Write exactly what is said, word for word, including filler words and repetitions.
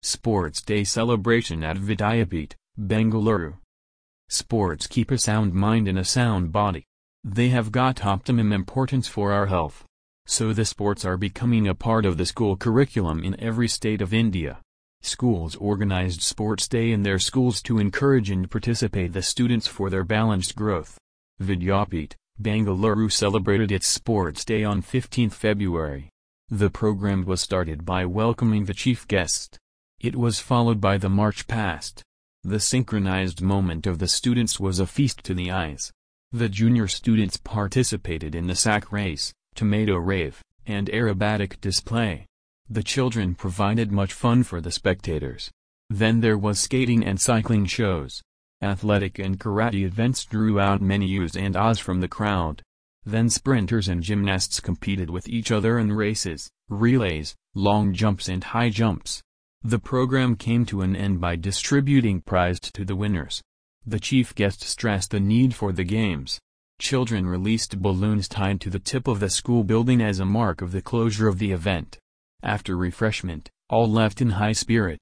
Sports Day celebration at Vidyapeeth, Bengaluru. Sports keep a sound mind and a sound body. They have got optimum importance for our health. So the sports are becoming a part of the school curriculum in every state of India. Schools organized Sports Day in their schools to encourage and participate the students for their balanced growth. Vidyapeeth, Bengaluru celebrated its Sports Day on fifteenth February. The program was started by welcoming the chief guest. It was followed by the march past. The synchronized moment of the students was a feast to the eyes. The junior students participated in the sack race, tomato rave, and aerobatic display. The children provided much fun for the spectators. Then there was skating and cycling shows. Athletic and karate events drew out many oohs and ahs from the crowd. Then sprinters and gymnasts competed with each other in races, relays, long jumps and high jumps. The program came to an end by distributing prizes to the winners. The chief guest stressed the need for the games. Children released balloons tied to the tip of the school building as a mark of the closure of the event. After refreshment, all left in high spirit.